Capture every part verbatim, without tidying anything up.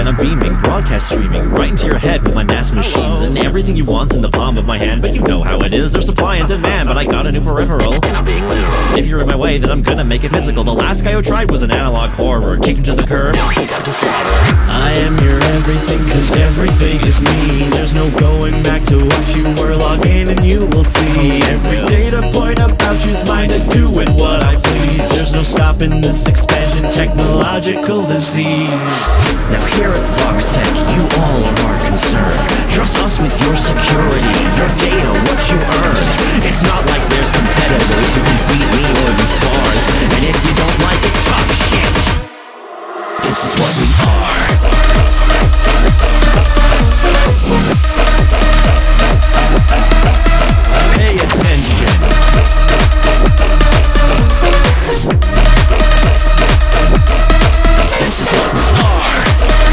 and I'm beaming, broadcast streaming right into your head with my mass machines, and everything you want's in the palm of my hand. But you know how it is, there's supply and demand, but I got a new peripheral. If you're in my way, then I'm gonna make it physical. The last guy who tried was an analog horror, kick him to the curb. I am your everything, cause everything is me. There's no going back to what you were. Log in and you will see every data point about you's mine to do with what I please. There's no stopping this expansion, technological disease. Now here at Voxtech, you all are our concern. Trust us with your security, your data, what you earn. It's not like there's competitors who can beat me or these bars. And if you don't like it, talk shit. This is what we are. Pay attention. This is what we are.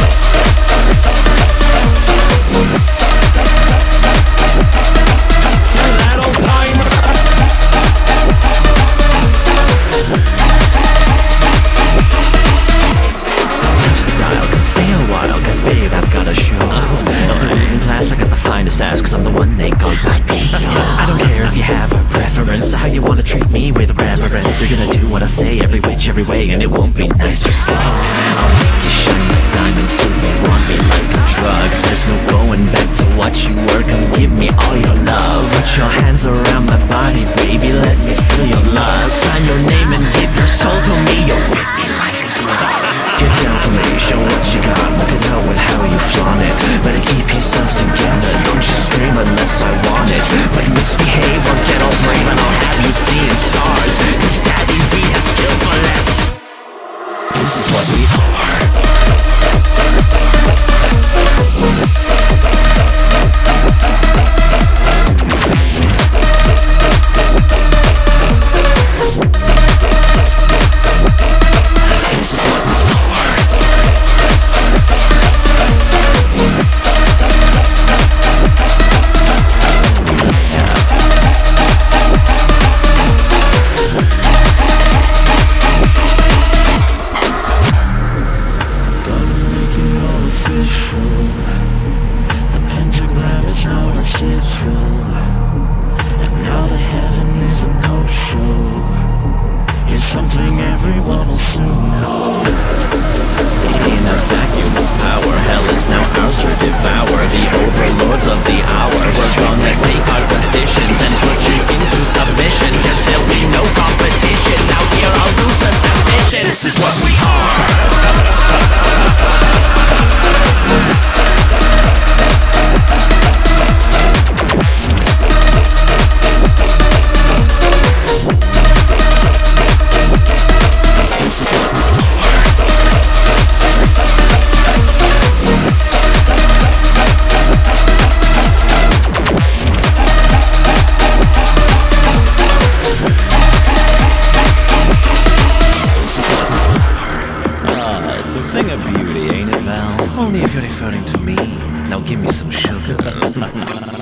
You're that old timer. Don't touch the dial, can stay a while, cause babe, I've got a show. Of the in class, I got the finest ass, cause I'm the one they call Papi. I don't care if you have a preference to how you wanna treat me with reverence. You're gonna do what I say every which, every way, and it won't be nice or slow. I'll make you shine like diamonds till you want me like a drug. There's no going back to what you were, come give me all your love. Put your hands around my body, baby, let me feel your love. Sign your name and give your soul to me, you'll fit me like a glove. Get down to me, show what you got, look it out with how you flaunt it. Better keep yourself together, don't you scream unless I want it. But misbehave or get all brave and I'll have you seeing stars. Cause Daddy V has killed my left. This is what we are. This is what we are. Something everyone will soon know. In a vacuum of power, hell is now ours to devour. The overlords of the hour, we're gonna take our positions and put you into submission. Cause there'll be no competition. Now here are ruthless ambition. This is what we This is what we are. Ah, it's a thing of beauty, ain't it, Val? Only if you're referring to me. Now give me some sugar.